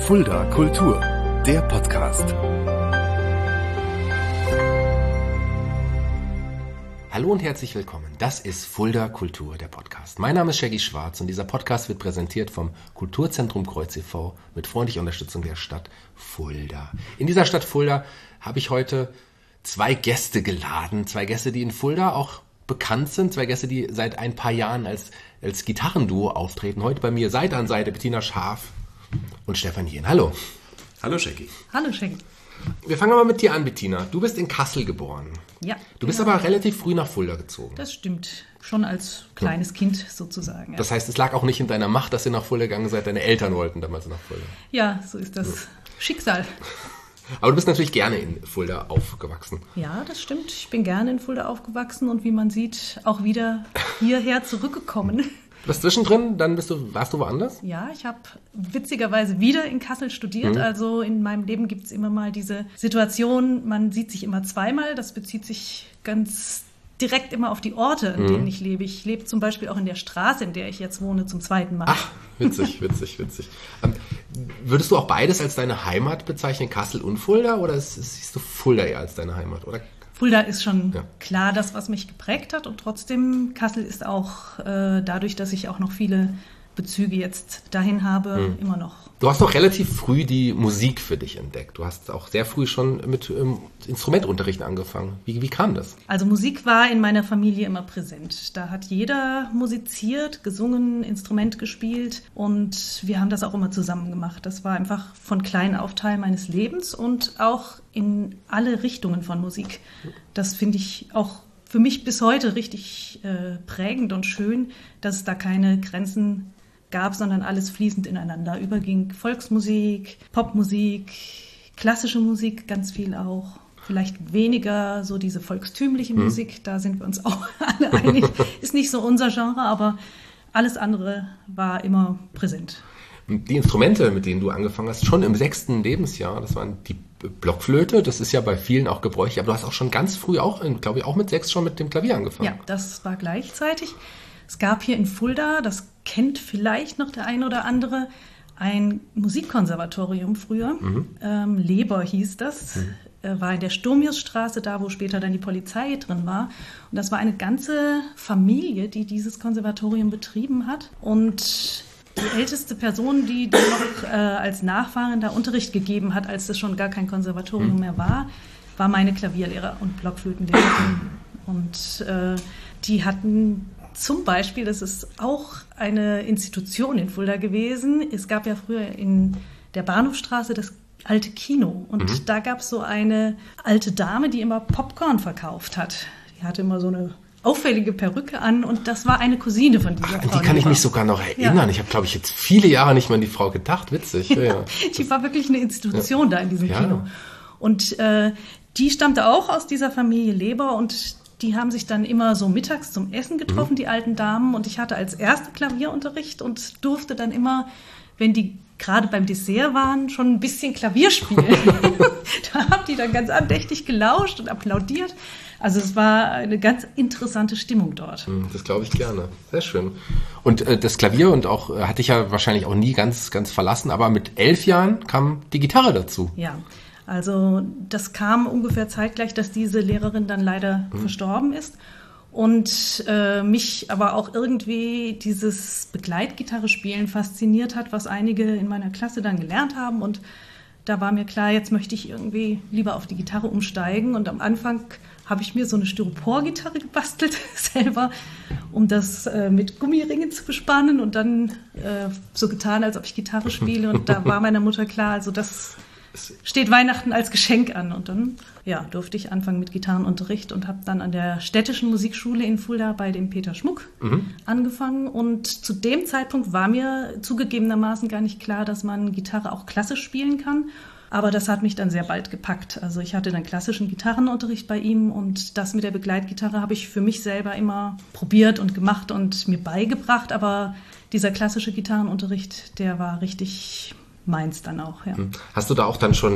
Fulda Kultur, der Podcast. Hallo und herzlich willkommen. Das ist Fulda Kultur, der Podcast. Mein Name ist Shaggy Schwarz und dieser Podcast wird präsentiert vom Kulturzentrum Kreuz e.V. mit freundlicher Unterstützung der Stadt Fulda. In dieser Stadt Fulda habe ich heute zwei Gäste geladen. Zwei Gäste, die in Fulda auch bekannt sind. Zwei Gäste, die seit ein paar Jahren als Gitarrenduo auftreten. Heute bei mir Seite an Seite Bettina Scharf und Stefan Jehn. Hallo. Hallo Shaggy. Hallo Shaggy. Wir fangen mal mit dir an, Bettina. Du bist in Kassel geboren. Ja. Du bist aber relativ früh nach Fulda gezogen. Das stimmt. Schon als kleines Kind sozusagen. Ja. Das heißt, es lag auch nicht in deiner Macht, dass ihr nach Fulda gegangen seid. Deine Eltern wollten damals nach Fulda. Ja, so ist das Schicksal. Aber du bist natürlich gerne in Fulda aufgewachsen. Ja, das stimmt. Ich bin gerne in Fulda aufgewachsen und wie man sieht, auch wieder hierher zurückgekommen. Du warst zwischendrin, dann warst du woanders? Ja, ich habe witzigerweise wieder in Kassel studiert. Also in meinem Leben gibt es immer mal diese Situation, man sieht sich immer zweimal. Das bezieht sich ganz direkt immer auf die Orte, in denen ich lebe. Ich lebe zum Beispiel auch in der Straße, in der ich jetzt wohne, zum zweiten Mal. Ach, witzig. Würdest du auch beides als deine Heimat bezeichnen, Kassel und Fulda? Oder siehst du Fulda eher als deine Heimat? Oder? Fulda ist schon klar das, was mich geprägt hat. Und trotzdem, Kassel ist auch dadurch, dass ich auch noch viele Bezüge jetzt dahin habe, immer noch. Du hast doch relativ früh die Musik für dich entdeckt. Du hast auch sehr früh schon mit Instrumentunterricht angefangen. Wie kam das? Also Musik war in meiner Familie immer präsent. Da hat jeder musiziert, gesungen, Instrument gespielt und wir haben das auch immer zusammen gemacht. Das war einfach von klein auf Teil meines Lebens und auch in alle Richtungen von Musik. Das finde ich auch für mich bis heute richtig prägend und schön, dass es da keine Grenzen gab, sondern alles fließend ineinander überging. Volksmusik, Popmusik, klassische Musik, ganz viel auch. Vielleicht weniger so diese volkstümliche Musik, da sind wir uns auch alle einig. Ist nicht so unser Genre, aber alles andere war immer präsent. Die Instrumente, mit denen du angefangen hast, schon im 6. Lebensjahr, das waren die Blockflöte, das ist ja bei vielen auch gebräuchlich, aber du hast auch schon ganz früh glaube ich, auch mit 6 schon mit dem Klavier angefangen. Ja, das war gleichzeitig. Es gab hier in Fulda, das kennt vielleicht noch der eine oder andere, ein Musikkonservatorium früher. Leber hieß das. War in der Sturmiusstraße, da wo später dann die Polizei drin war. Und das war eine ganze Familie, die dieses Konservatorium betrieben hat. Und die älteste Person, die dann noch als Nachfahrin da Unterricht gegeben hat, als es schon gar kein Konservatorium mehr war meine Klavierlehrer und Blockflötenlehrerin. Und die hatten zum Beispiel, das ist auch eine Institution in Fulda gewesen. Es gab ja früher in der Bahnhofstraße das alte Kino. Und da gab es so eine alte Dame, die immer Popcorn verkauft hat. Die hatte immer so eine auffällige Perücke an und das war eine Cousine von dieser Frau. An die kann ich mich sogar noch erinnern. Ja. Ich habe, glaube ich, jetzt viele Jahre nicht mehr an die Frau gedacht. Witzig. Ja. Die war wirklich eine Institution da in diesem Kino. Und die stammte auch aus dieser Familie Leber und die haben sich dann immer so mittags zum Essen getroffen, die alten Damen. Und ich hatte als erste Klavierunterricht und durfte dann immer, wenn die gerade beim Dessert waren, schon ein bisschen Klavier spielen. Da haben die dann ganz andächtig gelauscht und applaudiert. Also es war eine ganz interessante Stimmung dort. Das glaube ich gerne. Sehr schön. Und das Klavier und auch hatte ich ja wahrscheinlich auch nie ganz verlassen, aber mit 11 Jahren kam die Gitarre dazu. Ja. Also das kam ungefähr zeitgleich, dass diese Lehrerin dann leider verstorben ist und mich aber auch irgendwie dieses Begleitgitarre-Spielen fasziniert hat, was einige in meiner Klasse dann gelernt haben und da war mir klar, jetzt möchte ich irgendwie lieber auf die Gitarre umsteigen und am Anfang habe ich mir so eine Styropor-Gitarre gebastelt selber, um das mit Gummiringen zu bespannen und dann so getan, als ob ich Gitarre spiele und da war meiner Mutter klar, also das steht Weihnachten als Geschenk an. Und dann durfte ich anfangen mit Gitarrenunterricht und habe dann an der städtischen Musikschule in Fulda bei dem Peter Schmuck angefangen. Und zu dem Zeitpunkt war mir zugegebenermaßen gar nicht klar, dass man Gitarre auch klassisch spielen kann. Aber das hat mich dann sehr bald gepackt. Also ich hatte dann klassischen Gitarrenunterricht bei ihm und das mit der Begleitgitarre habe ich für mich selber immer probiert und gemacht und mir beigebracht. Aber dieser klassische Gitarrenunterricht, der war richtig meins dann auch, ja. Hast du da auch dann schon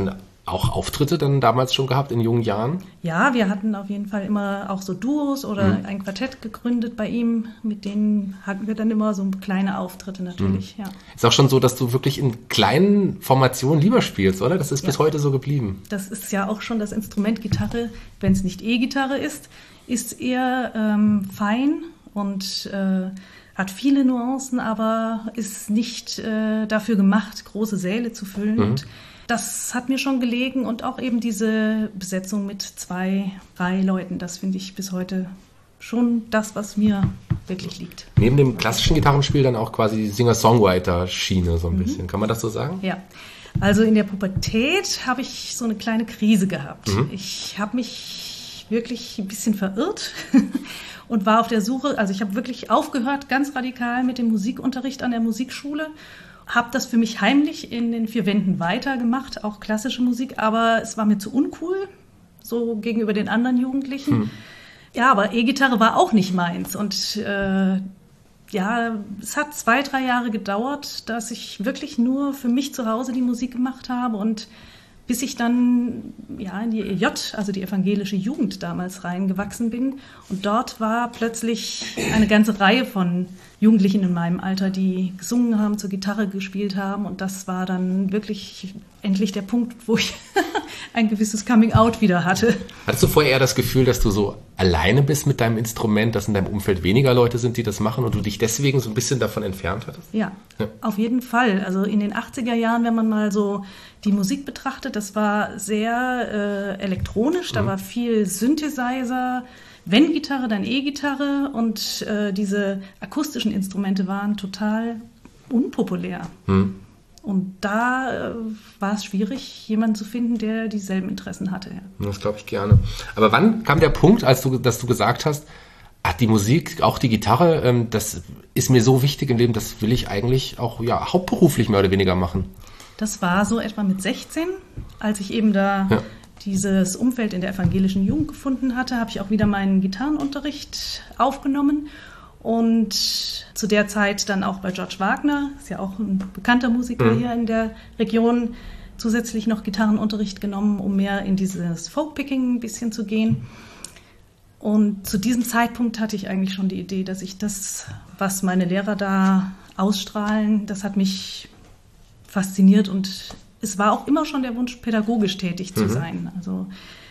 auch Auftritte dann damals schon gehabt in jungen Jahren? Ja, wir hatten auf jeden Fall immer auch so Duos oder ein Quartett gegründet bei ihm. Mit denen hatten wir dann immer so kleine Auftritte natürlich, ja. Ist auch schon so, dass du wirklich in kleinen Formationen lieber spielst, oder? Das ist bis heute so geblieben. Das ist ja auch schon das Instrument Gitarre, wenn es nicht E-Gitarre ist eher fein und hat viele Nuancen, aber ist nicht dafür gemacht, große Säle zu füllen. Und das hat mir schon gelegen und auch eben diese Besetzung mit 2, 3 Leuten, das finde ich bis heute schon das, was mir wirklich liegt. Neben dem klassischen Gitarrenspiel dann auch quasi die Singer-Songwriter-Schiene so ein bisschen. Kann man das so sagen? Ja. Also in der Pubertät habe ich so eine kleine Krise gehabt. Ich habe mich wirklich ein bisschen verirrt und war auf der Suche, also ich habe wirklich aufgehört ganz radikal mit dem Musikunterricht an der Musikschule, habe das für mich heimlich in den 4 Wänden weitergemacht, auch klassische Musik, aber es war mir zu uncool, so gegenüber den anderen Jugendlichen. Ja, aber E-Gitarre war auch nicht meins und es hat 2, 3 Jahre gedauert, dass ich wirklich nur für mich zu Hause die Musik gemacht habe und bis ich dann in die EJ, also die evangelische Jugend damals reingewachsen bin. Und dort war plötzlich eine ganze Reihe von Jugendlichen in meinem Alter, die gesungen haben, zur Gitarre gespielt haben. Und das war dann wirklich endlich der Punkt, wo ich ein gewisses Coming-out wieder hatte. Hattest du vorher eher das Gefühl, dass du so alleine bist mit deinem Instrument, dass in deinem Umfeld weniger Leute sind, die das machen und du dich deswegen so ein bisschen davon entfernt hattest? Ja, auf jeden Fall. Also in den 80er Jahren, wenn man mal so die Musik betrachtet, das war sehr elektronisch, da war viel Synthesizer, wenn Gitarre, dann E-Gitarre und diese akustischen Instrumente waren total unpopulär. Und da war es schwierig, jemanden zu finden, der dieselben Interessen hatte. Ja. Das glaube ich gerne. Aber wann kam der Punkt, dass du gesagt hast, die Musik, auch die Gitarre, das ist mir so wichtig im Leben, das will ich eigentlich auch hauptberuflich mehr oder weniger machen? Das war so etwa mit 16, als ich eben da dieses Umfeld in der evangelischen Jugend gefunden hatte, habe ich auch wieder meinen Gitarrenunterricht aufgenommen. Und zu der Zeit dann auch bei George Wagner, ist ja auch ein bekannter Musiker hier in der Region, zusätzlich noch Gitarrenunterricht genommen, um mehr in dieses Folkpicking ein bisschen zu gehen. Und zu diesem Zeitpunkt hatte ich eigentlich schon die Idee, dass ich das, was meine Lehrer da ausstrahlen, das hat mich fasziniert und es war auch immer schon der Wunsch, pädagogisch tätig zu sein. Also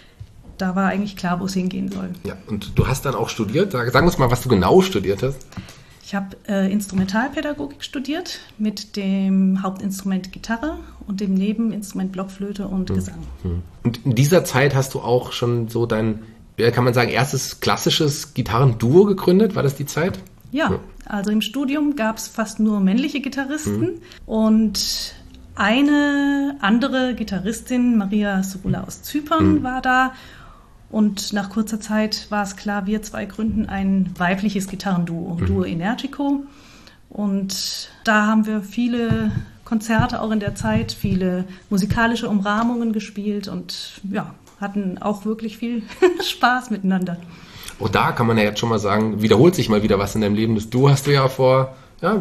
da war eigentlich klar, wo es hingehen soll. Ja, und du hast dann auch studiert. Sag uns mal, was du genau studiert hast. Ich habe Instrumentalpädagogik studiert mit dem Hauptinstrument Gitarre und dem Nebeninstrument Blockflöte und Gesang. Und in dieser Zeit hast du auch schon so dein, kann man sagen, erstes klassisches Gitarrenduo gegründet? War das die Zeit? Ja, also im Studium gab es fast nur männliche Gitarristen und eine andere Gitarristin, Maria Surula aus Zypern, war da. Und nach kurzer Zeit war es klar, wir 2 gründen ein weibliches Gitarrenduo, Duo Energico. Und da haben wir viele Konzerte auch in der Zeit, viele musikalische Umrahmungen gespielt und hatten auch wirklich viel Spaß miteinander. Auch da kann man ja jetzt schon mal sagen, wiederholt sich mal wieder was in deinem Leben. Das Duo hast du ja vor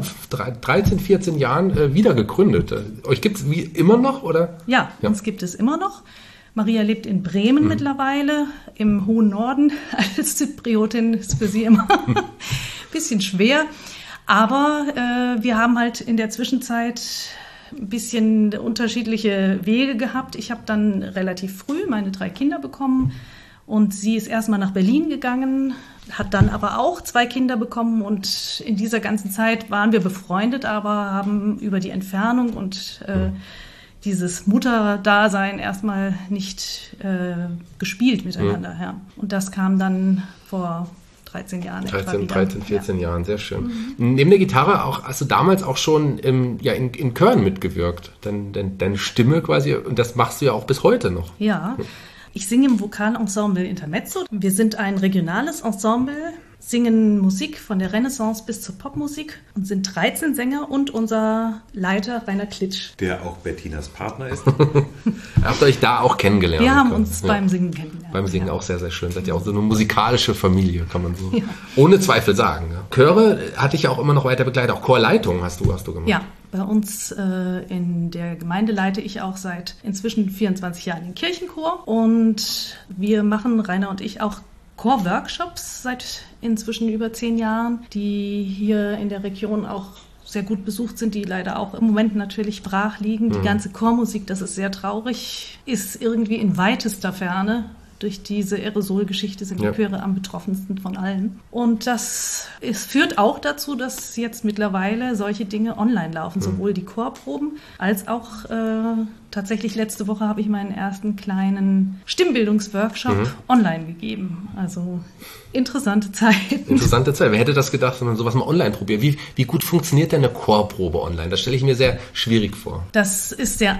13, 14 Jahren wieder gegründet. Euch gibt es wie immer noch, oder? Ja, uns gibt es immer noch. Maria lebt in Bremen mittlerweile, im hohen Norden. Als Zypriotin ist für sie immer ein bisschen schwer. Aber wir haben halt in der Zwischenzeit ein bisschen unterschiedliche Wege gehabt. Ich habe dann relativ früh meine 3 Kinder bekommen und sie ist erstmal nach Berlin gegangen, hat dann aber auch 2 Kinder bekommen und in dieser ganzen Zeit waren wir befreundet, aber haben über die Entfernung und dieses Mutterdasein erstmal nicht gespielt miteinander. Ja. Und das kam dann vor 13 Jahren. 13, 14 Jahren, sehr schön. Neben der Gitarre hast du damals auch schon in Chören mitgewirkt. Deine Stimme quasi, und das machst du ja auch bis heute noch. Ja, ich singe im Vokalensemble Intermezzo. Wir sind ein regionales Ensemble, singen Musik von der Renaissance bis zur Popmusik und sind 13 Sänger und unser Leiter Rainer Klitsch. Der auch Bettinas Partner ist. Habt ihr euch da auch kennengelernt? Wir haben uns beim Singen kennengelernt. Beim Singen auch sehr, sehr schön. Seid ihr auch so eine musikalische Familie, kann man so ohne Zweifel sagen. Chöre hatte ich ja auch immer noch weiter begleitet. Auch Chorleitung hast du gemacht. Ja, Bei uns in der Gemeinde leite ich auch seit inzwischen 24 Jahren den Kirchenchor. Und wir machen, Rainer und ich, auch Chorworkshops seit inzwischen über 10 Jahren, die hier in der Region auch sehr gut besucht sind, die leider auch im Moment natürlich brach liegen. Die ganze Chormusik, das ist sehr traurig, ist irgendwie in weitester Ferne. Durch diese Aerosolgeschichte sind die Chöre am betroffensten von allen. Und es führt auch dazu, dass jetzt mittlerweile solche Dinge online laufen, sowohl die Chorproben als auch tatsächlich letzte Woche habe ich meinen ersten kleinen Stimmbildungsworkshop online gegeben. Also interessante Zeit. Interessante Zeit. Wer hätte das gedacht, wenn man sowas mal online probiert? Wie gut funktioniert denn eine Chorprobe online? Das stelle ich mir sehr schwierig vor. Das ist sehr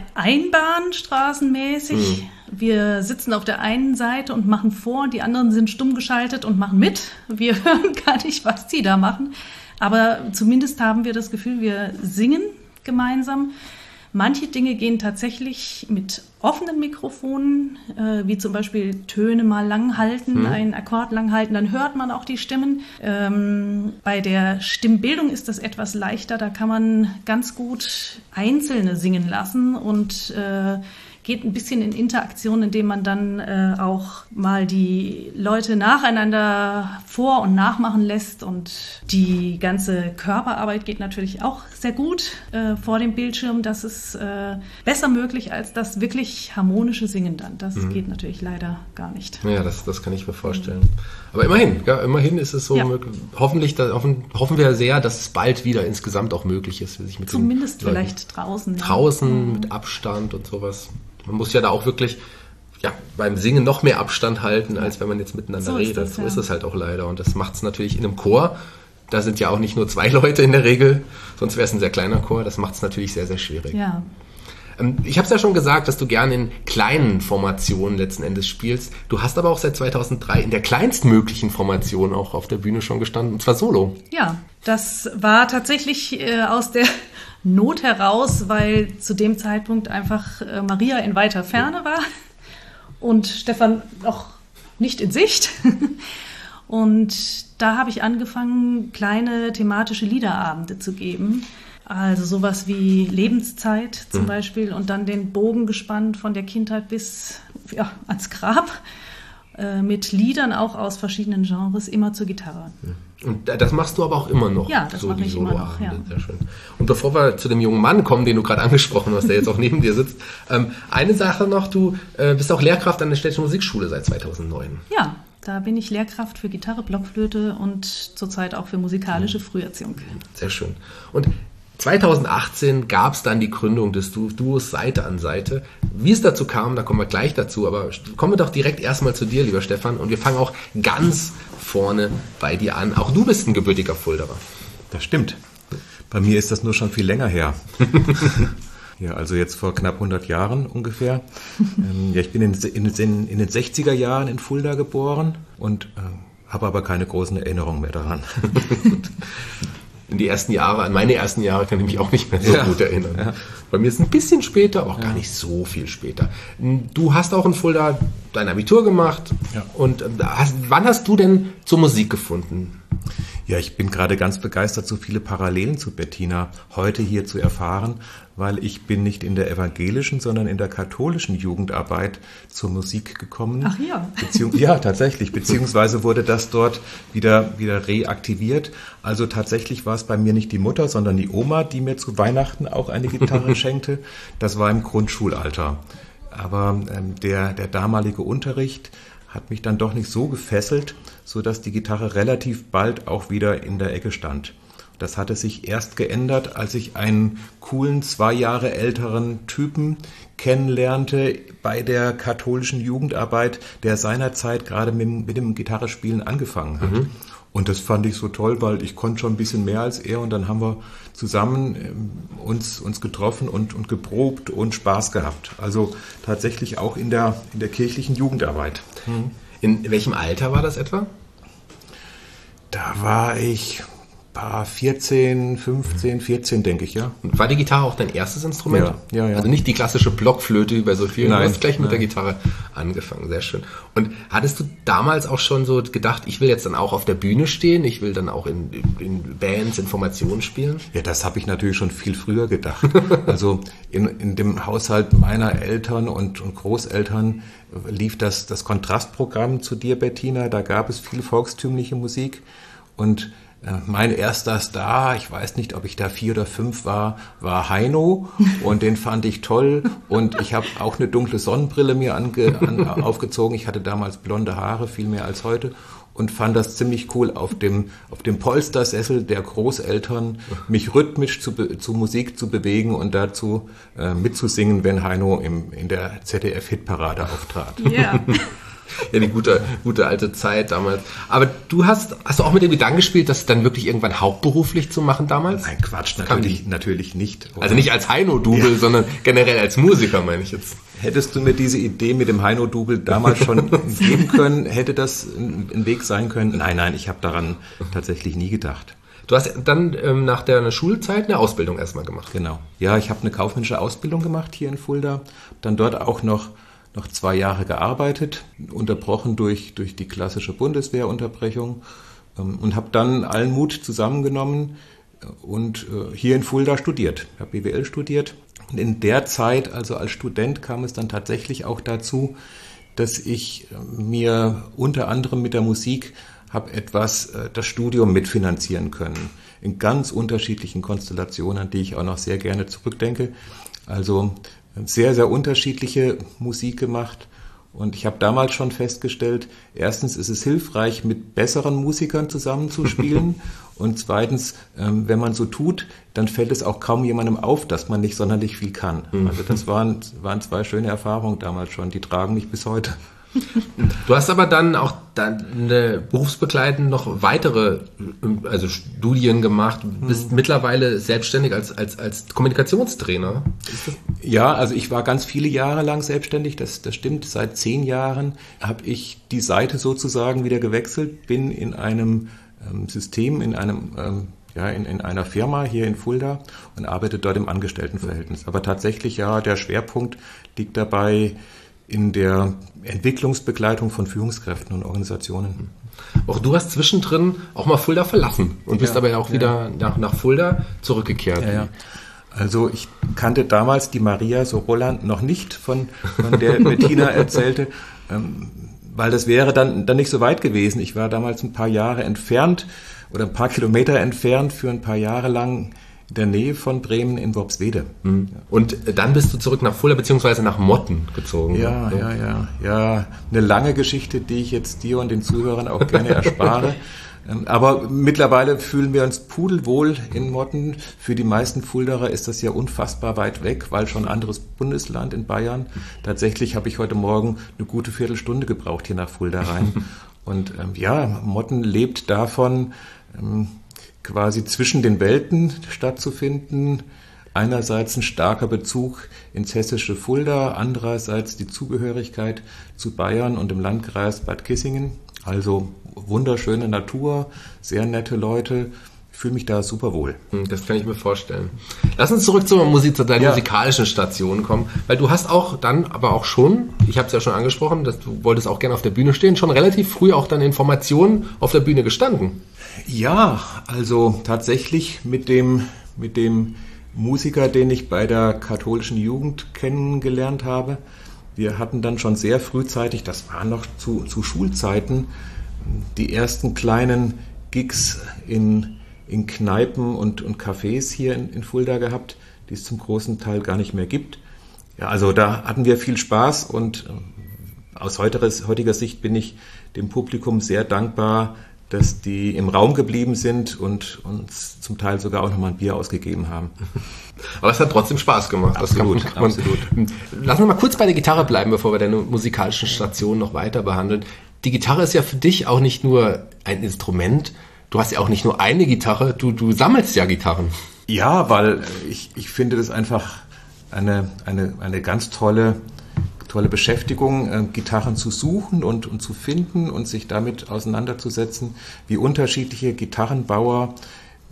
einbahnstraßenmäßig. Wir sitzen auf der einen Seite und machen vor, die anderen sind stumm geschaltet und machen mit. Wir hören gar nicht, was die da machen. Aber zumindest haben wir das Gefühl, wir singen gemeinsam. Manche Dinge gehen tatsächlich mit offenen Mikrofonen, wie zum Beispiel Töne mal lang halten, einen Akkord lang halten, dann hört man auch die Stimmen. Bei der Stimmbildung ist das etwas leichter, da kann man ganz gut Einzelne singen lassen und geht ein bisschen in Interaktion, indem man dann auch mal die Leute nacheinander vor- und nachmachen lässt. Und die ganze Körperarbeit geht natürlich auch sehr gut vor dem Bildschirm. Das ist besser möglich als das wirklich harmonische Singen dann. Das geht natürlich leider gar nicht. Ja, das kann ich mir vorstellen. Aber immerhin ist es so möglich. Hoffen wir sehr, dass es bald wieder insgesamt auch möglich ist, sich mit zumindest vielleicht draußen. Draußen mit Abstand und sowas. Man muss ja da auch wirklich beim Singen noch mehr Abstand halten, als wenn man jetzt miteinander redet. So ist es halt auch leider. Und das macht es natürlich in einem Chor. Da sind ja auch nicht nur 2 Leute in der Regel, sonst wäre es ein sehr kleiner Chor. Das macht es natürlich sehr, sehr schwierig. Ja. Ich habe es ja schon gesagt, dass du gerne in kleinen Formationen letzten Endes spielst. Du hast aber auch seit 2003 in der kleinstmöglichen Formation auch auf der Bühne schon gestanden, und zwar solo. Ja, das war tatsächlich aus der Not heraus, weil zu dem Zeitpunkt einfach Maria in weiter Ferne war und Stefan noch nicht in Sicht. Und da habe ich angefangen, kleine thematische Liederabende zu geben. Also sowas wie Lebenszeit zum Beispiel und dann den Bogen gespannt von der Kindheit bis ans Grab mit Liedern auch aus verschiedenen Genres, immer zur Gitarre. Und das machst du aber auch immer noch. Ja, das mache ich immer noch. Ja. Sehr schön. Und bevor wir zu dem jungen Mann kommen, den du gerade angesprochen hast, der jetzt auch neben dir sitzt, eine Sache noch, du bist auch Lehrkraft an der Städtischen Musikschule seit 2009. Ja, da bin ich Lehrkraft für Gitarre, Blockflöte und zurzeit auch für musikalische Früherziehung. Sehr schön. Und 2018 gab es dann die Gründung des Duos Seite an Seite. Wie es dazu kam, da kommen wir gleich dazu, aber kommen wir doch direkt erstmal zu dir, lieber Stefan, und wir fangen auch ganz vorne bei dir an. Auch du bist ein gebürtiger Fuldaer. Das stimmt. Bei mir ist das nur schon viel länger her. Ja, also jetzt vor knapp 100 Jahren ungefähr. Ich bin in den 60er Jahren in Fulda geboren und habe aber keine großen Erinnerungen mehr daran. An meine ersten Jahre kann ich mich auch nicht mehr so gut erinnern. Ja. Bei mir ist es ein bisschen später, aber auch gar nicht so viel später. Du hast auch in Fulda dein Abitur gemacht. Ja. Und wann hast du denn zur Musik gefunden? Ja, ich bin gerade ganz begeistert, so viele Parallelen zu Bettina heute hier zu erfahren, weil ich bin nicht in der evangelischen, sondern in der katholischen Jugendarbeit zur Musik gekommen. Ach ja. Ja, tatsächlich. Beziehungsweise wurde das dort wieder reaktiviert. Also tatsächlich war es bei mir nicht die Mutter, sondern die Oma, die mir zu Weihnachten auch eine Gitarre schenkte. Das war im Grundschulalter. Aber der damalige Unterricht hat mich dann doch nicht so gefesselt, sodass die Gitarre relativ bald auch wieder in der Ecke stand. Das hatte sich erst geändert, als ich einen coolen 2 Jahre älteren Typen kennenlernte bei der katholischen Jugendarbeit, der seinerzeit gerade mit dem Gitarrespielen angefangen hat. Mhm. Und das fand ich so toll, weil ich konnte schon ein bisschen mehr als er und dann haben wir zusammen uns getroffen und geprobt und Spaß gehabt. Also tatsächlich auch in der kirchlichen Jugendarbeit. In welchem Alter war das etwa? Da war ich 14, 14, denke ich, ja. Und war die Gitarre auch dein erstes Instrument? Ja. Also nicht die klassische Blockflöte wie bei so vielen, Nein, du hast gleich mit der Gitarre angefangen, sehr schön. Und hattest du damals auch schon so gedacht, ich will jetzt dann auch auf der Bühne stehen, ich will dann auch in Bands, in Formationen spielen? Ja, das habe ich natürlich schon viel früher gedacht. Also in dem Haushalt meiner Eltern und Großeltern lief das Kontrastprogramm zu dir, Bettina. Da gab es viel volkstümliche Musik und mein erster Star, ich weiß nicht, ob ich da 4 oder 5 war Heino und den fand ich toll und ich habe auch eine dunkle Sonnenbrille mir aufgezogen. Ich hatte damals blonde Haare, viel mehr als heute und fand das ziemlich cool, auf dem Polstersessel der Großeltern mich rhythmisch zu Musik zu bewegen und dazu mitzusingen, wenn Heino in der ZDF-Hitparade auftrat. Ja. Ja, die gute alte Zeit damals. Aber hast du auch mit dem Gedanken gespielt, das dann wirklich irgendwann hauptberuflich zu machen damals? Nein, Quatsch, natürlich nicht. Also nicht als Heino-Double, sondern generell als Musiker, meine ich jetzt. Hättest du mir diese Idee mit dem Heino-Double damals schon geben können, hätte das ein Weg sein können? Nein, ich habe daran tatsächlich nie gedacht. Du hast dann nach der Schulzeit eine Ausbildung erstmal gemacht. Genau. Ja, ich habe eine kaufmännische Ausbildung gemacht hier in Fulda, dann dort auch noch 2 Jahre gearbeitet, unterbrochen durch die klassische Bundeswehrunterbrechung und habe dann allen Mut zusammengenommen und hier in Fulda studiert. Ich habe BWL studiert und in der Zeit, also als Student, kam es dann tatsächlich auch dazu, dass ich mir unter anderem mit der Musik habe etwas das Studium mitfinanzieren können. In ganz unterschiedlichen Konstellationen, an die ich auch noch sehr gerne zurückdenke. Also sehr, sehr unterschiedliche Musik gemacht und ich habe damals schon festgestellt, erstens ist es hilfreich, mit besseren Musikern zusammenzuspielen und zweitens, wenn man so tut, dann fällt es auch kaum jemandem auf, dass man nicht sonderlich viel kann. Also das waren 2 schöne Erfahrungen damals schon, die tragen mich bis heute. Du hast aber dann auch berufsbegleitend noch weitere Studien gemacht, bist mittlerweile selbstständig als Kommunikationstrainer. Ja, also ich war ganz viele Jahre lang selbstständig, das stimmt. Seit 10 Jahren habe ich die Seite sozusagen wieder gewechselt, bin in einem System, in einer Firma hier in Fulda und arbeite dort im Angestelltenverhältnis. Aber tatsächlich, ja, der Schwerpunkt liegt dabei in der Entwicklungsbegleitung von Führungskräften und Organisationen. Auch du hast zwischendrin auch mal Fulda verlassen und bist aber ja auch wieder nach Fulda zurückgekehrt. Ja. Also ich kannte damals die Maria Soroland noch nicht, von der Bettina erzählte, weil das wäre dann nicht so weit gewesen. Ich war damals ein paar Jahre entfernt oder ein paar Kilometer entfernt für ein paar Jahre lang in der Nähe von Bremen in Worpswede. Und dann bist du zurück nach Fulda beziehungsweise nach Motten gezogen. Ja. Eine lange Geschichte, die ich jetzt dir und den Zuhörern auch gerne erspare. Aber mittlerweile fühlen wir uns pudelwohl in Motten. Für die meisten Fuldaer ist das ja unfassbar weit weg, weil schon ein anderes Bundesland in Bayern. Tatsächlich habe ich heute Morgen eine gute Viertelstunde gebraucht hier nach Fulda rein. Und Motten lebt davon, quasi zwischen den Welten stattzufinden. Einerseits ein starker Bezug ins hessische Fulda, andererseits die Zugehörigkeit zu Bayern und dem Landkreis Bad Kissingen. Also wunderschöne Natur, sehr nette Leute. Ich fühle mich da super wohl. Das kann ich mir vorstellen. Lass uns zurück zu deiner musikalischen Station kommen, weil du hast auch dann, aber auch schon, ich habe es ja schon angesprochen, dass du wolltest auch gerne auf der Bühne stehen, schon relativ früh auch dann in Formationen auf der Bühne gestanden. Ja, also tatsächlich mit dem Musiker, den ich bei der katholischen Jugend kennengelernt habe. Wir hatten dann schon sehr frühzeitig, das war noch zu Schulzeiten, die ersten kleinen Gigs in Kneipen und Cafés hier in Fulda gehabt, die es zum großen Teil gar nicht mehr gibt. Ja, also da hatten wir viel Spaß und aus heutiger Sicht bin ich dem Publikum sehr dankbar, dass die im Raum geblieben sind und uns zum Teil sogar auch nochmal ein Bier ausgegeben haben. Aber es hat trotzdem Spaß gemacht. Absolut. Lass uns mal kurz bei der Gitarre bleiben, bevor wir deine musikalischen Stationen noch weiter behandeln. Die Gitarre ist ja für dich auch nicht nur ein Instrument, du hast ja auch nicht nur eine Gitarre, du sammelst ja Gitarren. Ja, weil ich finde das einfach eine ganz tolle Beschäftigung, Gitarren zu suchen und zu finden und sich damit auseinanderzusetzen, wie unterschiedliche Gitarrenbauer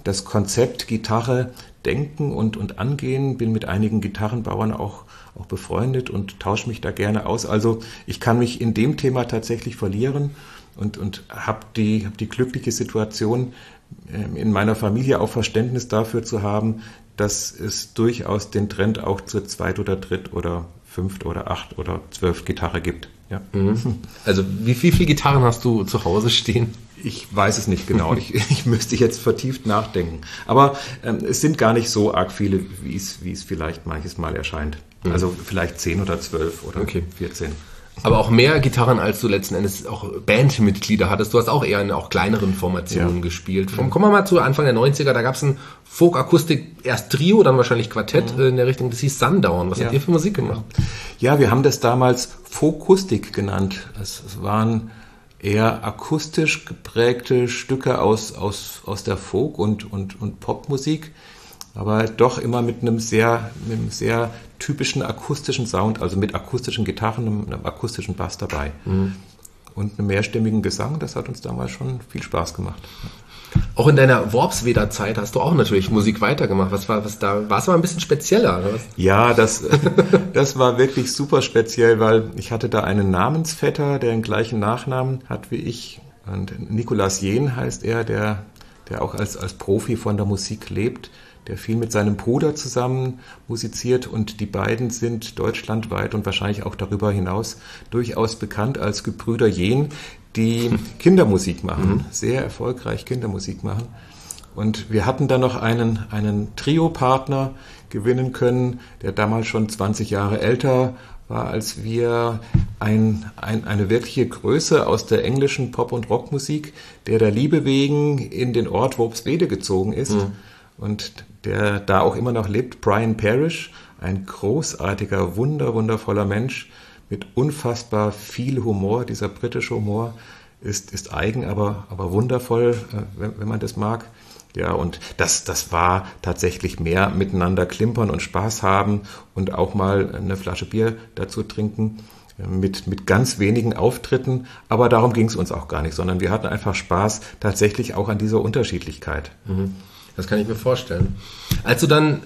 das Konzept Gitarre denken und angehen. Bin mit einigen Gitarrenbauern auch befreundet und tausche mich da gerne aus. Also ich kann mich in dem Thema tatsächlich verlieren und habe die glückliche Situation, in meiner Familie auch Verständnis dafür zu haben, dass es durchaus den Trend auch zur 2. oder 3. oder 5. oder 8. oder 12 Gitarre gibt. Ja. Also wie viele Gitarren hast du zu Hause stehen? Ich weiß es nicht genau. Ich müsste jetzt vertieft nachdenken. Aber es sind gar nicht so arg viele, wie es vielleicht manches Mal erscheint. Also vielleicht 10 oder 12 oder 14. Aber auch mehr Gitarren, als du letzten Endes auch Bandmitglieder hattest. Du hast auch eher in auch kleineren Formationen gespielt. Kommen wir mal zu Anfang der 90er, da gab es ein Folk-Akustik, erst Trio, dann wahrscheinlich Quartett in der Richtung, das hieß Sundown. Was habt ihr für Musik gemacht? Ja, wir haben das damals Folkustik genannt. Es waren eher akustisch geprägte Stücke aus der Folk- und Popmusik, aber doch immer mit einem sehr typischen akustischen Sound, also mit akustischen Gitarren, einem akustischen Bass dabei. Und einem mehrstimmigen Gesang, das hat uns damals schon viel Spaß gemacht. Auch in deiner Worpsweder-Zeit hast du auch natürlich Musik weitergemacht. War es aber ein bisschen spezieller, oder was? Ja, das war wirklich super speziell, weil ich hatte da einen Namensvetter, der den gleichen Nachnamen hat wie ich. Und Nikolaus Jehn heißt er, der auch als Profi von der Musik lebt. Der viel mit seinem Bruder zusammen musiziert und die beiden sind deutschlandweit und wahrscheinlich auch darüber hinaus durchaus bekannt als Gebrüder Jehn, die Kindermusik machen, sehr erfolgreich Kindermusik machen. Und wir hatten dann noch einen Trio-Partner gewinnen können, der damals schon 20 Jahre älter war als wir, eine wirkliche Größe aus der englischen Pop- und Rockmusik, der Liebe wegen in den Ort Worpswede gezogen ist. Und der da auch immer noch lebt, Brian Parrish, ein großartiger, wundervoller Mensch mit unfassbar viel Humor. Dieser britische Humor ist eigen, aber wundervoll, wenn man das mag. Ja, und das war tatsächlich mehr miteinander klimpern und Spaß haben und auch mal eine Flasche Bier dazu trinken. Mit ganz wenigen Auftritten, aber darum ging es uns auch gar nicht, sondern wir hatten einfach Spaß tatsächlich auch an dieser Unterschiedlichkeit. Das kann ich mir vorstellen. Als du dann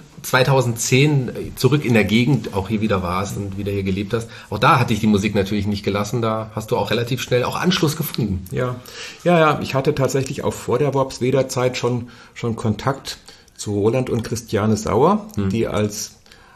2010 zurück in der Gegend auch hier wieder warst und wieder hier gelebt hast, auch da hat dich die Musik natürlich nicht gelassen. Da hast du auch relativ schnell auch Anschluss gefunden. Ja. Ich hatte tatsächlich auch vor der Worpsweder-Zeit schon Kontakt zu Roland und Christiane Sauer, die als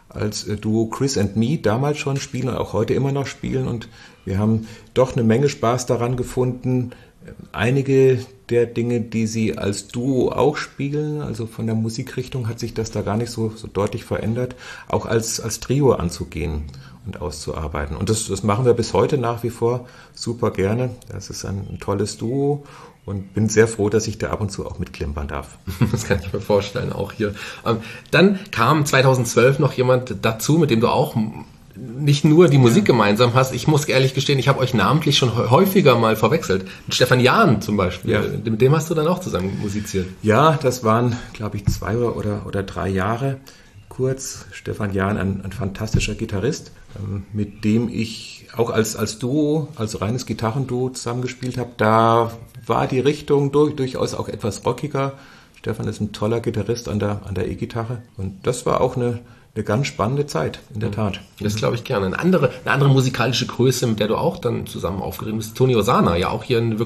Duo Chris and Me damals schon spielen und auch heute immer noch spielen. Und wir haben doch eine Menge Spaß daran gefunden, einige der Dinge, die sie als Duo auch spielen, also von der Musikrichtung hat sich das da gar nicht so deutlich verändert, auch als Trio anzugehen und auszuarbeiten. Und das machen wir bis heute nach wie vor super gerne. Das ist ein tolles Duo und bin sehr froh, dass ich da ab und zu auch mitklimpern darf. Das kann ich mir vorstellen, auch hier. Dann kam 2012 noch jemand dazu, mit dem du auch nicht nur die Musik gemeinsam hast. Ich muss ehrlich gestehen, ich habe euch namentlich schon häufiger mal verwechselt. Stefan Jahn zum Beispiel, mit dem hast du dann auch zusammen musiziert. Ja, das waren, glaube ich, 2 oder 3 Jahre kurz. Stefan Jahn, ein fantastischer Gitarrist, mit dem ich auch als Duo, als reines Gitarrenduo zusammengespielt habe. Da war die Richtung durchaus auch etwas rockiger. Stefan ist ein toller Gitarrist an der E-Gitarre und das war auch eine ganz spannende Zeit, in der Tat. Das glaube ich gerne. Eine andere musikalische Größe, mit der du auch dann zusammen aufgeregt bist, Toni Osana, ja auch hier ein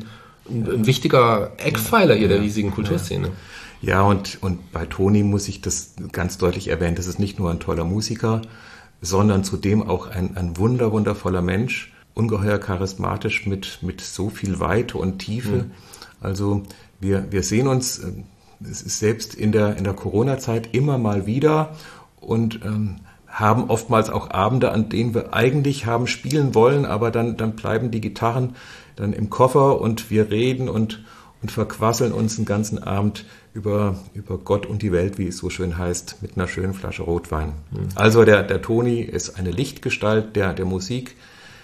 wichtiger Eckpfeiler hier der riesigen Kulturszene. Ja, und bei Toni muss ich das ganz deutlich erwähnen, das ist nicht nur ein toller Musiker, sondern zudem auch ein wundervoller Mensch, ungeheuer charismatisch mit so viel Weite und Tiefe. Also wir sehen uns selbst in der Corona-Zeit immer mal wieder und haben oftmals auch Abende, an denen wir eigentlich haben spielen wollen, aber dann bleiben die Gitarren dann im Koffer und wir reden und verquasseln uns den ganzen Abend über Gott und die Welt, wie es so schön heißt, mit einer schönen Flasche Rotwein. Also der Toni ist eine Lichtgestalt der Musik.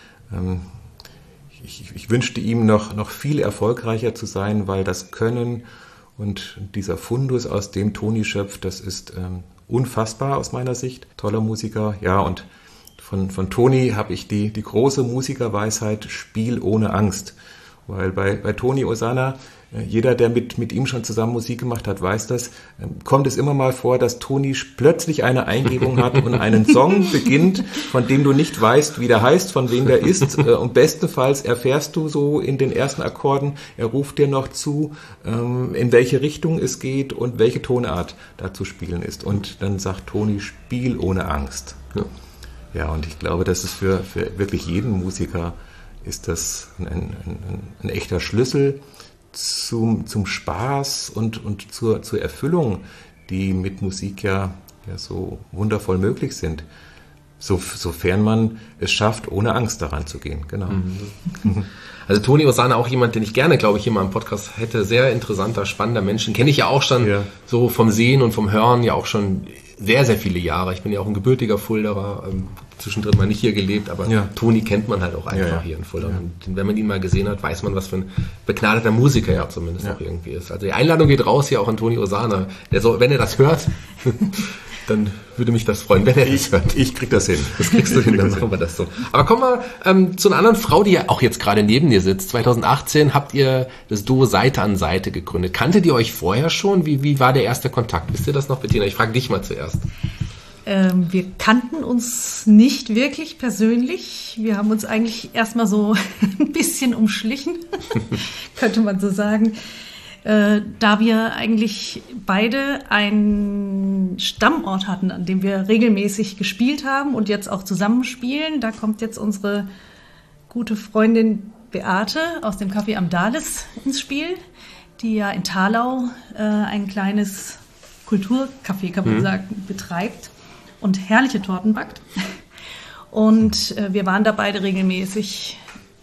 Ich wünschte ihm noch viel erfolgreicher zu sein, weil das Können und dieser Fundus, aus dem Toni schöpft, das ist unfassbar aus meiner Sicht. Toller Musiker. Ja, und von Toni habe ich die große Musikerweisheit, Spiel ohne Angst. Weil bei Toni Osana jeder, der mit ihm schon zusammen Musik gemacht hat, weiß das, kommt es immer mal vor, dass Toni plötzlich eine Eingebung hat und einen Song beginnt, von dem du nicht weißt, wie der heißt, von wem der ist. Und bestenfalls erfährst du so in den ersten Akkorden, er ruft dir noch zu, in welche Richtung es geht und welche Tonart da zu spielen ist. Und dann sagt Toni, spiel ohne Angst. Ja, und ich glaube, das ist für wirklich jeden Musiker ist das ein echter Schlüssel zum Spaß und zur Erfüllung, die mit Musik ja so wundervoll möglich sind. Sofern man es schafft, ohne Angst daran zu gehen. Genau. Also Toni Osana, auch jemand, den ich gerne, glaube ich, hier mal im Podcast hätte. Sehr interessanter, spannender Menschen. Kenne ich ja auch schon so vom Sehen und vom Hören ja auch schon sehr, sehr viele Jahre. Ich bin ja auch ein gebürtiger Fulderer, zwischendrin mal nicht hier gelebt, aber Toni kennt man halt auch einfach hier in Fulda. Und wenn man ihn mal gesehen hat, weiß man, was für ein begnadeter Musiker er zumindest auch irgendwie ist. Also die Einladung geht raus hier auch an Toni Osana. Wenn er das hört, dann würde mich das freuen, wenn er das hört. Ich krieg das hin. Das kriegst du hin, dann machen wir das so. Aber kommen wir zu einer anderen Frau, die ja auch jetzt gerade neben dir sitzt. 2018 habt ihr das Duo Seite an Seite gegründet. Kanntet ihr euch vorher schon? Wie war der erste Kontakt? Wisst ihr das noch, Bettina? Ich frage dich mal zuerst. Wir kannten uns nicht wirklich persönlich. Wir haben uns eigentlich erstmal so ein bisschen umschlichen, könnte man so sagen. Da wir eigentlich beide einen Stammort hatten, an dem wir regelmäßig gespielt haben und jetzt auch zusammenspielen. Da kommt jetzt unsere gute Freundin Beate aus dem Café am Dahles ins Spiel, die ja in Thalau ein kleines Kulturcafé, kann man sagen, betreibt und herrliche Torten backt. Und wir waren da beide regelmäßig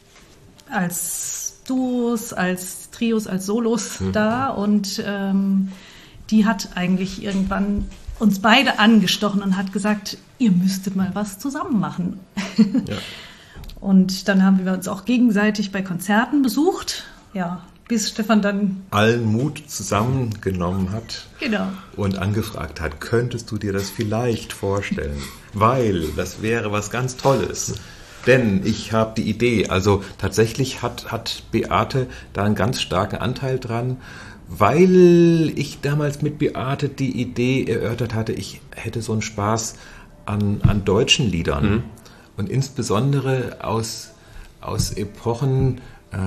als Duos, als Trios, als Solos da. Und die hat eigentlich irgendwann uns beide angestochen und hat gesagt, ihr müsstet mal was zusammen machen. Ja. Und dann haben wir uns auch gegenseitig bei Konzerten besucht. Ja, bis Stefan dann allen Mut zusammengenommen hat und angefragt hat, könntest du dir das vielleicht vorstellen? Weil das wäre was ganz Tolles. Denn ich habe die Idee, also tatsächlich hat Beate da einen ganz starken Anteil dran, weil ich damals mit Beate die Idee erörtert hatte, ich hätte so einen Spaß an deutschen Liedern und insbesondere aus Epochen,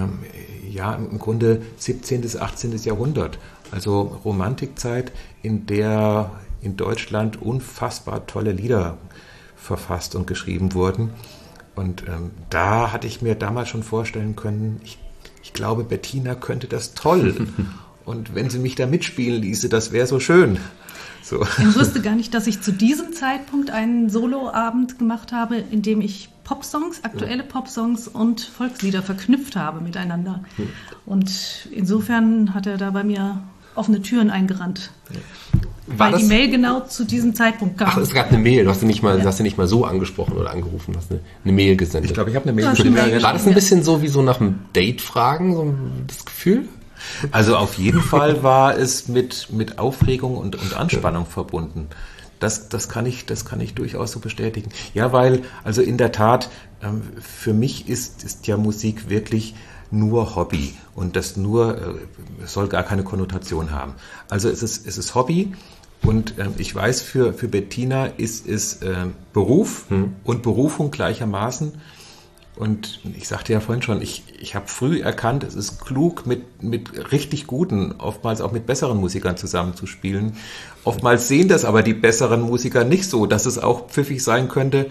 im Grunde 17. bis 18. Jahrhundert, also Romantikzeit, in der in Deutschland unfassbar tolle Lieder verfasst und geschrieben wurden. Und da hatte ich mir damals schon vorstellen können, ich glaube, Bettina könnte das toll. Und wenn sie mich da mitspielen ließe, das wäre so schön. So. Ich wusste gar nicht, dass ich zu diesem Zeitpunkt einen Soloabend gemacht habe, in dem ich Popsongs, aktuelle Popsongs und Volkslieder verknüpft habe miteinander. Und insofern hat er da bei mir offene Türen eingerannt. Weil die Mail genau zu diesem Zeitpunkt kam. Ach, es gab eine Mail. Du hast sie nicht mal so angesprochen oder angerufen. Du hast eine Mail gesendet. Ich glaube, ich habe eine Mail geschrieben. War das ein bisschen so wie so nach einem Date fragen, so das Gefühl? Also auf jeden Fall war es mit Aufregung und Anspannung verbunden. Das kann ich durchaus so bestätigen. Ja, weil, also in der Tat, für mich ist ja Musik wirklich nur Hobby und das soll gar keine Konnotation haben. Also es ist Hobby und ich weiß, für Bettina ist es Beruf und Berufung gleichermaßen. Und ich sagte ja vorhin schon, ich habe früh erkannt, es ist klug, mit richtig guten, oftmals auch mit besseren Musikern zusammenzuspielen. Oftmals sehen das aber die besseren Musiker nicht so, dass es auch pfiffig sein könnte,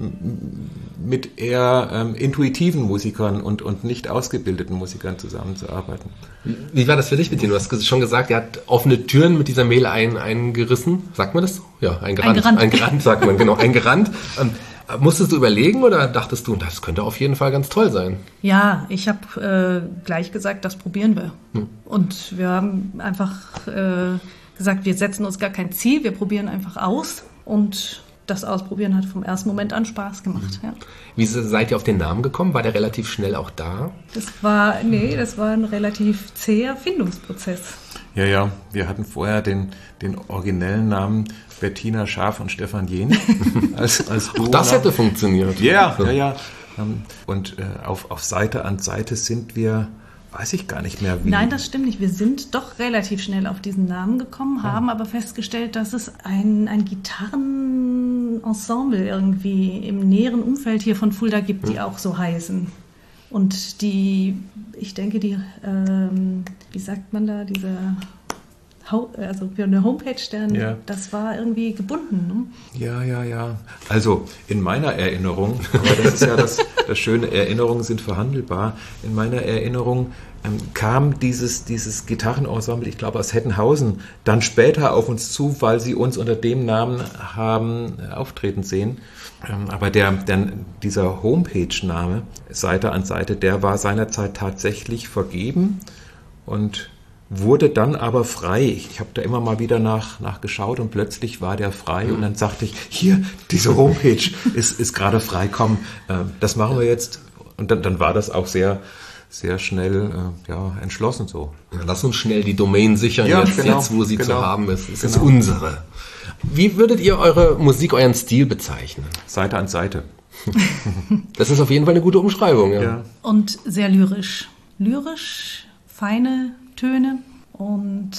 mit eher intuitiven Musikern und nicht ausgebildeten Musikern zusammenzuarbeiten. Wie war das für dich, Bettina? Du hast schon gesagt, er hat offene Türen mit dieser Mail eingerissen. Sagt man das so? Ja, eingerannt. Eingerannt, sagt man, genau, eingerannt. Musstest du überlegen oder dachtest du, das könnte auf jeden Fall ganz toll sein? Ja, ich habe gleich gesagt, das probieren wir. Und wir haben einfach gesagt, wir setzen uns gar kein Ziel, wir probieren einfach aus. Und das Ausprobieren hat vom ersten Moment an Spaß gemacht. Ja. Wie seid ihr auf den Namen gekommen? War der relativ schnell auch da? Das war ein relativ zäher Findungsprozess. Ja, wir hatten vorher den originellen Namen Bettina Schaaf und Stefan Jehn als Duo. Auch das hätte funktioniert. Ja. Und auf Seite an Seite sind wir, weiß ich gar nicht mehr, wie. Nein, das stimmt nicht. Wir sind doch relativ schnell auf diesen Namen gekommen, haben aber festgestellt, dass es ein Gitarrenensemble irgendwie im näheren Umfeld hier von Fulda gibt, die auch so heißen. Und ich denke, wie sagt man da, also für eine Homepage, das war irgendwie gebunden. Ne? Ja. Also in meiner Erinnerung, aber das ist ja das Schöne, Erinnerungen sind verhandelbar. In meiner Erinnerung kam dieses Gitarrenensemble, ich glaube aus Hettenhausen, dann später auf uns zu, weil sie uns unter dem Namen haben auftreten sehen. Aber dieser Homepage-Name, Seite an Seite, der war seinerzeit tatsächlich vergeben und wurde dann aber frei. Ich habe da immer mal wieder nachgeschaut und plötzlich war der frei und dann sagte ich, hier, diese Homepage ist gerade frei, komm, das machen wir jetzt. Und dann war das auch sehr, sehr schnell entschlossen so. Ja, lass uns schnell die Domain sichern, jetzt wo sie zu haben ist. Es ist unsere. Wie würdet ihr eure Musik, euren Stil bezeichnen? Seite an Seite. Das ist auf jeden Fall eine gute Umschreibung. Ja. Und sehr lyrisch. Lyrisch, feine Töne und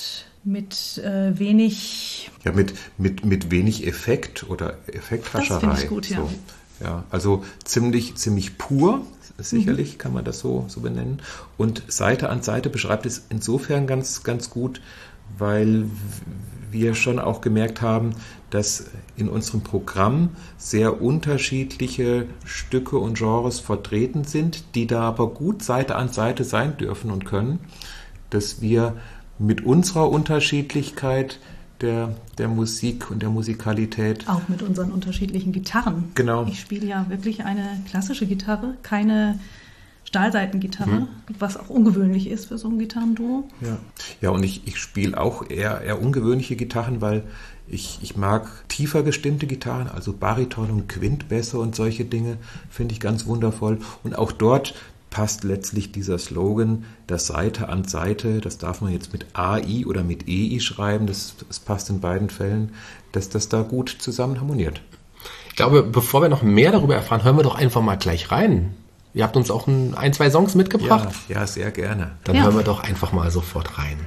mit wenig... Ja, mit wenig Effekt oder Effekthascherei. Das finde ich gut, ja. So. Ja, also ziemlich pur, sicherlich kann man das so benennen. Und Seite an Seite beschreibt es insofern ganz, ganz gut, weil wir schon auch gemerkt haben, dass in unserem Programm sehr unterschiedliche Stücke und Genres vertreten sind, die da aber gut Seite an Seite sein dürfen und können, dass wir mit unserer Unterschiedlichkeit der Musik und der Musikalität. Auch mit unseren unterschiedlichen Gitarren. Genau. Ich spiele ja wirklich eine klassische Gitarre, keine Stahlseitengitarre, was auch ungewöhnlich ist für so ein Gitarrenduo. Ja, und ich spiele auch eher ungewöhnliche Gitarren, weil ich mag tiefer gestimmte Gitarren, also Bariton und Quintbässe und solche Dinge, finde ich ganz wundervoll. Und auch dort passt letztlich dieser Slogan, das Seite an Seite, das darf man jetzt mit AI oder mit EI schreiben, das passt in beiden Fällen, dass das da gut zusammen harmoniert. Ich glaube, bevor wir noch mehr darüber erfahren, hören wir doch einfach mal gleich rein. Ihr habt uns auch ein, zwei Songs mitgebracht. Ja, sehr gerne. Dann hören wir doch einfach mal sofort rein.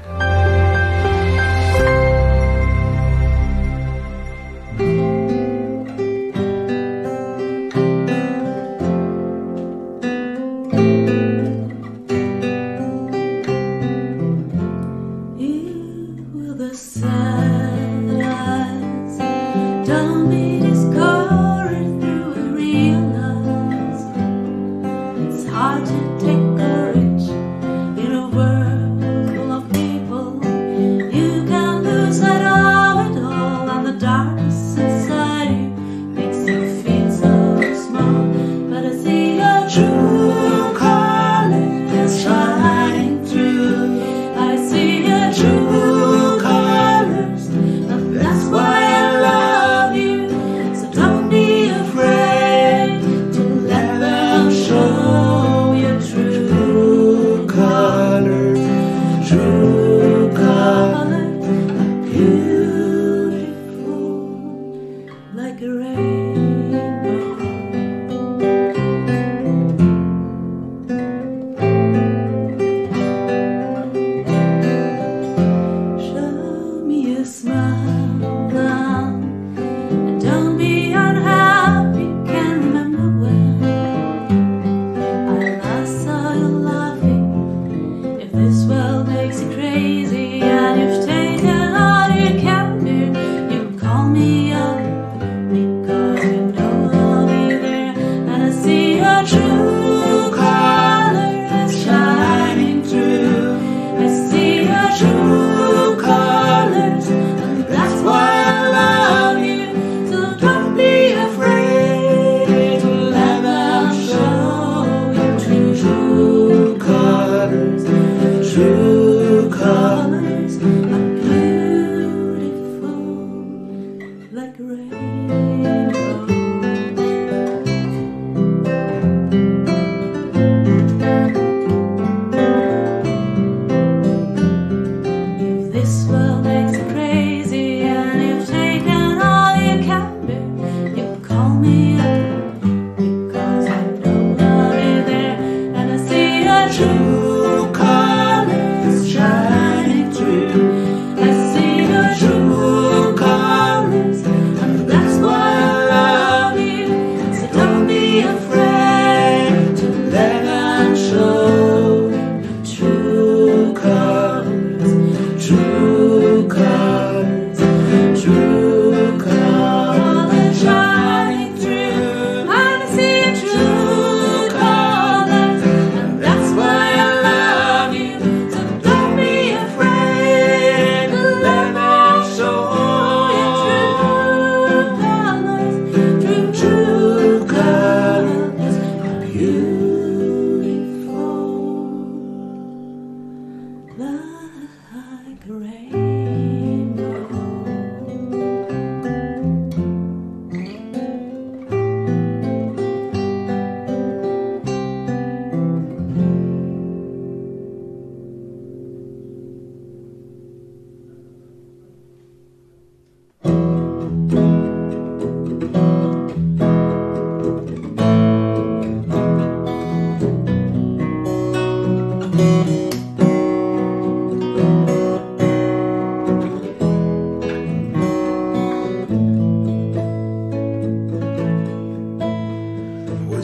Hard to take courage in a world full of people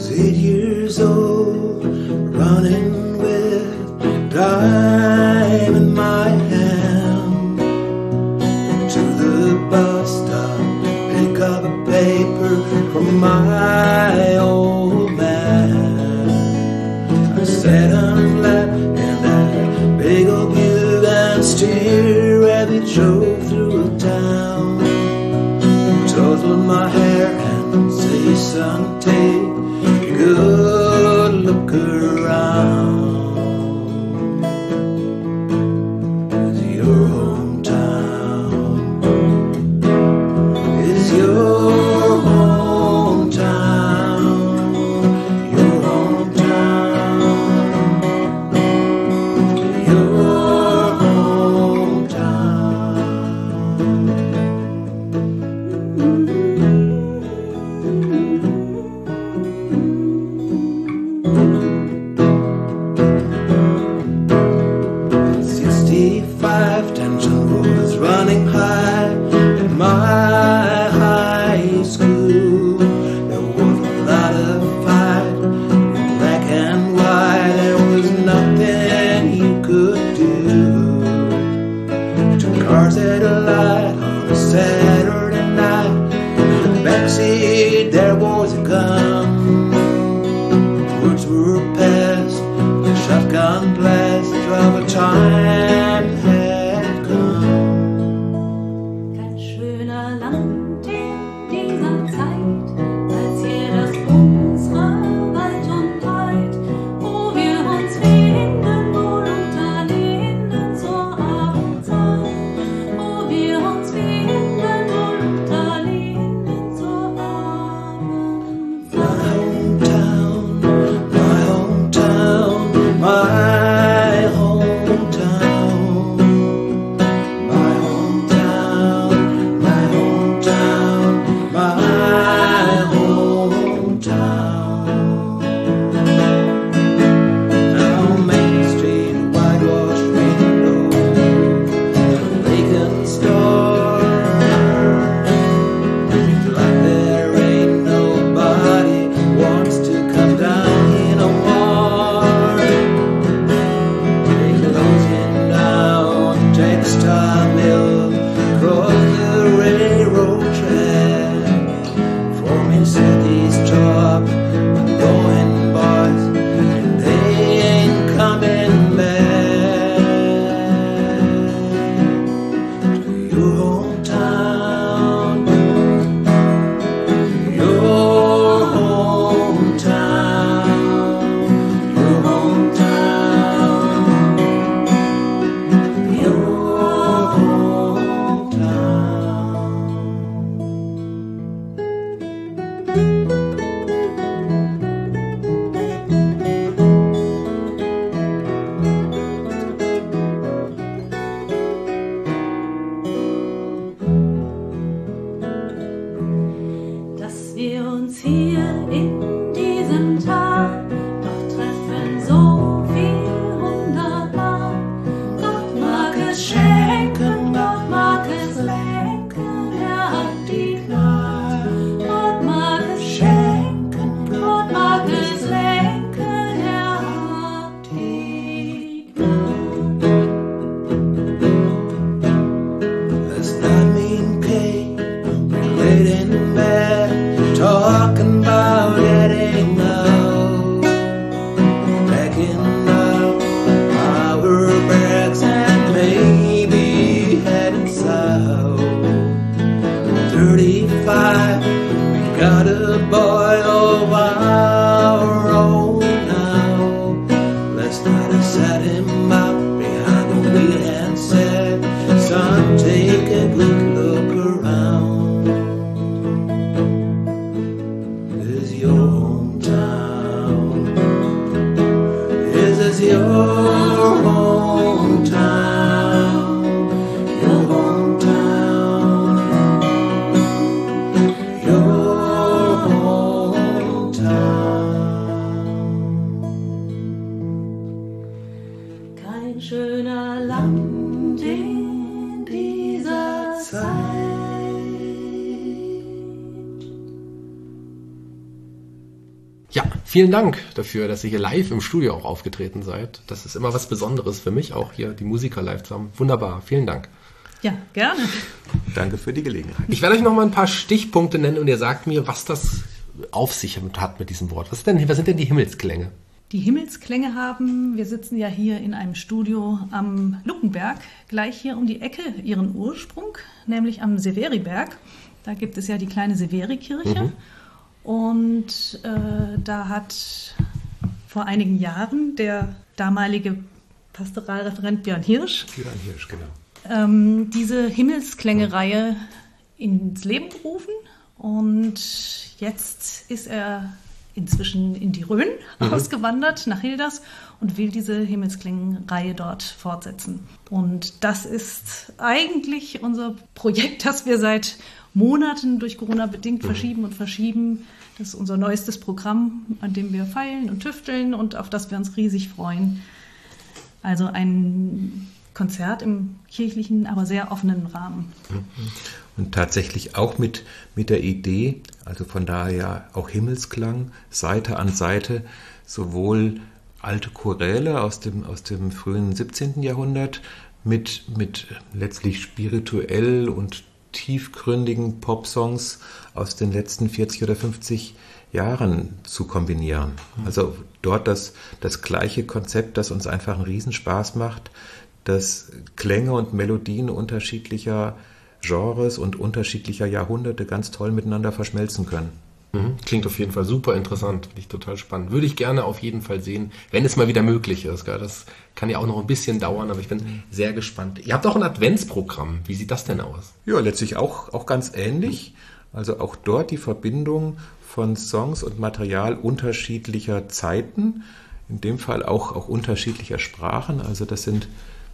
was 8 years old, running with dime in my hand to the bus stop, pick up a paper from my old man. I sat on his lap in that big old Buick and steer as we drove through a town. Total my hair and say, son, take a good look around. Is your hometown? Is your hometown? Your hometown? Your hometown? 65, tension was running high at my high school. There was a lot of fight, black and white. There was nothing you could do. Two cars at a light on a Saturday night. In the backseat there was a gun. Words were passed, a shotgun blast, trouble time had come. Kein schöner Land in dieser Zeit, als hier das unsere weit und breit, wo wir uns finden, wohl unter Linden zur Abendzeit, wo wir uns finden, wohl unter Linden zur Abendzeit. My hometown, my hometown, my hometown, my hometown, my hometown. Now Main Street, whitewashed windows, vacant stores. It's like there ain't nobody wants to come down here no more. They closing down textile mill across the railroad track. Foreman said these jobs are going, boys, and they ain't coming back to your hometown. Your hometown, your hometown, your Dass wir uns hier in diesem Tal doch treffen, so viel wunderbar. Gott mag es schenken, Gott mag es lenken, er hat die Gnade. Gott mag es schenken, Gott mag es lenken, er hat die Gnade. Last night me and Kate, we laid in bed, talking about getting out, packing up our bags and maybe heading south. 35, we got a boy of our own now. Last night I sat him out behind the wheel and said, son, take a good look around. This is your hometown. This is your hometown. Your hometown. Your hometown. Ja, vielen Dank dafür, dass ihr hier live im Studio auch aufgetreten seid. Das ist immer was Besonderes für mich, auch hier die Musiker live zu haben. Wunderbar, vielen Dank. Ja, gerne. Danke für die Gelegenheit. Ich werde euch noch mal ein paar Stichpunkte nennen und ihr sagt mir, was das auf sich hat mit diesem Wort. Was sind denn die Himmelsklänge? Die Himmelsklänge haben, wir sitzen ja hier in einem Studio am Luckenberg, gleich hier um die Ecke, ihren Ursprung, nämlich am Severiberg. Da gibt es ja die kleine Severikirche. Und da hat vor einigen Jahren der damalige Pastoralreferent Björn Hirsch, Genau. Diese Himmelsklänge-Reihe ins Leben gerufen. Und jetzt ist er inzwischen in die Rhön ausgewandert, nach Hilders, und will diese Himmelsklängen-Reihe dort fortsetzen. Und das ist eigentlich unser Projekt, das wir seit Monaten durch Corona bedingt verschieben. Das ist unser neuestes Programm, an dem wir feilen und tüfteln und auf das wir uns riesig freuen. Also ein Konzert im kirchlichen, aber sehr offenen Rahmen. Und tatsächlich auch mit der Idee, also von daher auch Himmelsklang, Seite an Seite, sowohl alte Choräle aus dem frühen 17. Jahrhundert mit letztlich spirituell und tiefgründigen Popsongs aus den letzten 40 oder 50 Jahren zu kombinieren. Also dort das gleiche Konzept, das uns einfach einen Riesenspaß macht, dass Klänge und Melodien unterschiedlicher Genres und unterschiedlicher Jahrhunderte ganz toll miteinander verschmelzen können. Klingt auf jeden Fall super interessant, finde ich total spannend. Würde ich gerne auf jeden Fall sehen, wenn es mal wieder möglich ist. Gell? Das kann ja auch noch ein bisschen dauern, aber ich bin sehr gespannt. Ihr habt auch ein Adventsprogramm. Wie sieht das denn aus? Ja, letztlich auch ganz ähnlich. Also auch dort die Verbindung von Songs und Material unterschiedlicher Zeiten, in dem Fall auch unterschiedlicher Sprachen. Also das sind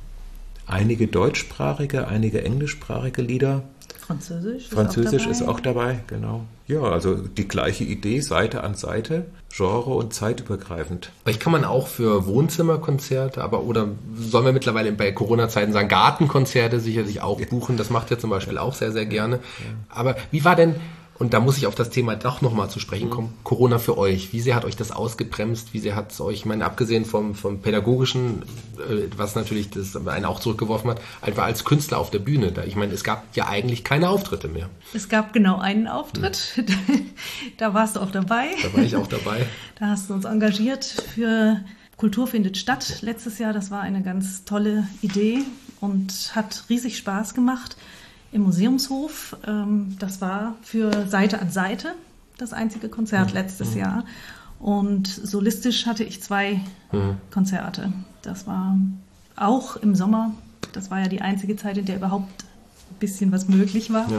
einige deutschsprachige, einige englischsprachige Lieder. Französisch ist auch dabei, genau. Ja, also die gleiche Idee, Seite an Seite, Genre- und zeitübergreifend. Vielleicht kann man auch für Wohnzimmerkonzerte, oder sollen wir mittlerweile bei Corona-Zeiten sagen, Gartenkonzerte sicherlich auch buchen. Das macht ihr zum Beispiel auch sehr, sehr gerne. Aber wie war denn, und da muss ich auf das Thema doch nochmal zu sprechen kommen, Corona für euch? Wie sehr hat euch das ausgebremst? Wie sehr hat es euch, ich meine, abgesehen vom Pädagogischen, was natürlich das einen auch zurückgeworfen hat, einfach als Künstler auf der Bühne? Ich meine, es gab ja eigentlich keine Auftritte mehr. Es gab genau einen Auftritt. Da warst du auch dabei. Da war ich auch dabei. Da hast du uns engagiert für Kultur findet statt letztes Jahr. Das war eine ganz tolle Idee und hat riesig Spaß gemacht. Im Museumshof, das war für Seite an Seite das einzige Konzert letztes Jahr. Und solistisch hatte ich 2 Konzerte. Das war auch im Sommer. Das war ja die einzige Zeit, in der überhaupt ein bisschen was möglich war.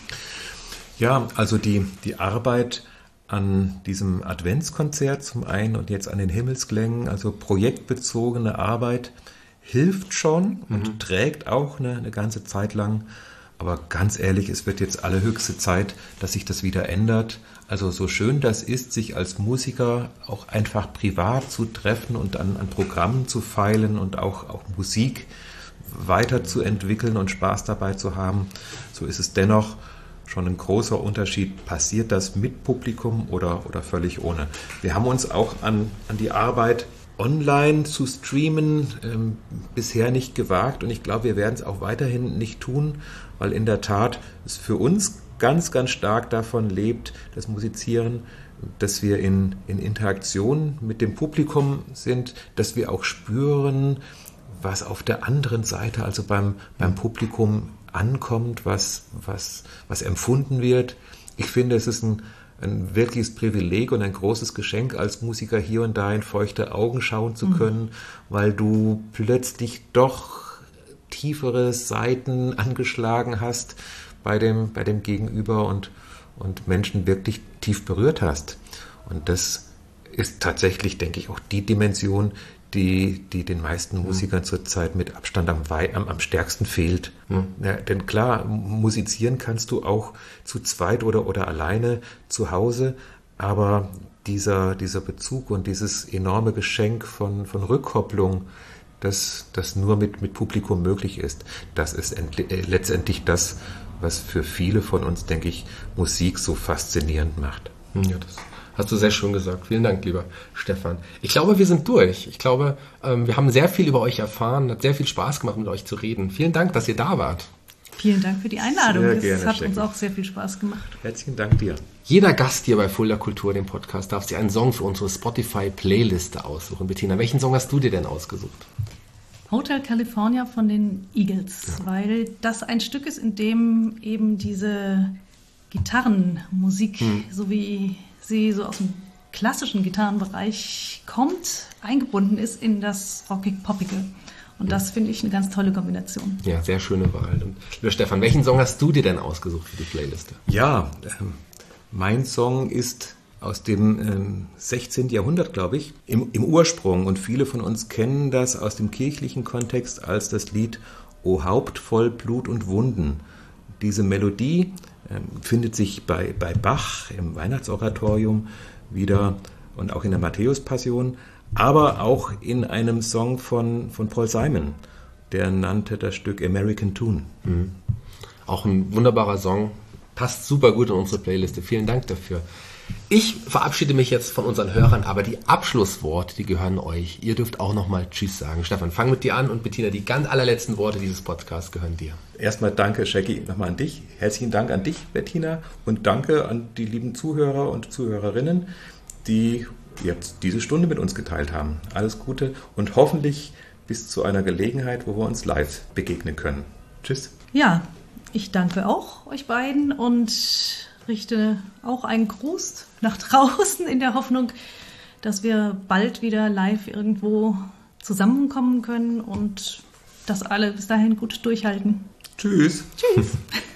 Ja, also die Arbeit an diesem Adventskonzert zum einen und jetzt an den Himmelsklängen, also projektbezogene Arbeit, hilft schon und trägt auch eine ganze Zeit lang. Aber ganz ehrlich, es wird jetzt allerhöchste Zeit, dass sich das wieder ändert. Also so schön das ist, sich als Musiker auch einfach privat zu treffen und an Programmen zu feilen und auch Musik weiterzuentwickeln und Spaß dabei zu haben, so ist es dennoch schon ein großer Unterschied. Passiert das mit Publikum oder völlig ohne? Wir haben uns auch an die Arbeit online zu streamen bisher nicht gewagt und ich glaube, wir werden es auch weiterhin nicht tun, weil in der Tat es für uns ganz, ganz stark davon lebt, das Musizieren, dass wir in Interaktion mit dem Publikum sind, dass wir auch spüren, was auf der anderen Seite, also beim Publikum ankommt, was empfunden wird. Ich finde, es ist ein wirkliches Privileg und ein großes Geschenk, als Musiker hier und da in feuchte Augen schauen zu können, weil du plötzlich doch tiefere Seiten angeschlagen hast bei dem Gegenüber und Menschen wirklich tief berührt hast. Und das ist tatsächlich, denke ich, auch die Dimension, die den meisten Musikern zurzeit mit Abstand am stärksten fehlt. Ja, denn klar, musizieren kannst du auch zu zweit oder alleine zu Hause, aber dieser Bezug und dieses enorme Geschenk von Rückkopplung, das nur mit Publikum möglich ist, das ist letztendlich das, was für viele von uns, denke ich, Musik so faszinierend macht. Ja, Hast du sehr schön gesagt. Vielen Dank, lieber Stefan. Ich glaube, wir sind durch. Ich glaube, wir haben sehr viel über euch erfahren. Hat sehr viel Spaß gemacht, mit euch zu reden. Vielen Dank, dass ihr da wart. Vielen Dank für die Einladung. Sehr Das gerne, hat Jackie. uns auch sehr viel Spaß gemacht. Herzlichen Dank dir. Jeder Gast hier bei Fulda Kultur, dem Podcast, darf sich einen Song für unsere Spotify-Playliste aussuchen. Bettina, welchen Song hast du dir denn ausgesucht? Hotel California von den Eagles, weil das ein Stück ist, in dem eben diese Gitarrenmusik, so wie sie so aus dem klassischen Gitarrenbereich kommt, eingebunden ist in das rockig-poppige. Und das finde ich eine ganz tolle Kombination. Ja, sehr schöne Wahl. Und lieber Stefan, welchen Song hast du dir denn ausgesucht für die Playliste? Ja, mein Song ist aus dem 16. Jahrhundert, glaube ich, im Ursprung. Und viele von uns kennen das aus dem kirchlichen Kontext als das Lied O Haupt voll Blut und Wunden. Diese Melodie findet sich bei Bach im Weihnachtsoratorium wieder und auch in der Matthäus-Passion, aber auch in einem Song von Paul Simon. Der nannte das Stück American Tune. Auch ein wunderbarer Song. Passt super gut in unsere Playliste. Vielen Dank dafür. Ich verabschiede mich jetzt von unseren Hörern, aber die Abschlussworte, die gehören euch. Ihr dürft auch nochmal Tschüss sagen. Stefan, fang mit dir an und Bettina, die ganz allerletzten Worte dieses Podcasts gehören dir. Erstmal danke, Jackie, nochmal an dich. Herzlichen Dank an dich, Bettina. Und danke an die lieben Zuhörer und Zuhörerinnen, die jetzt diese Stunde mit uns geteilt haben. Alles Gute und hoffentlich bis zu einer Gelegenheit, wo wir uns live begegnen können. Tschüss. Ja, ich danke auch euch beiden und richte auch einen Gruß nach draußen in der Hoffnung, dass wir bald wieder live irgendwo zusammenkommen können und das alle bis dahin gut durchhalten. Tschüss. Tschüss.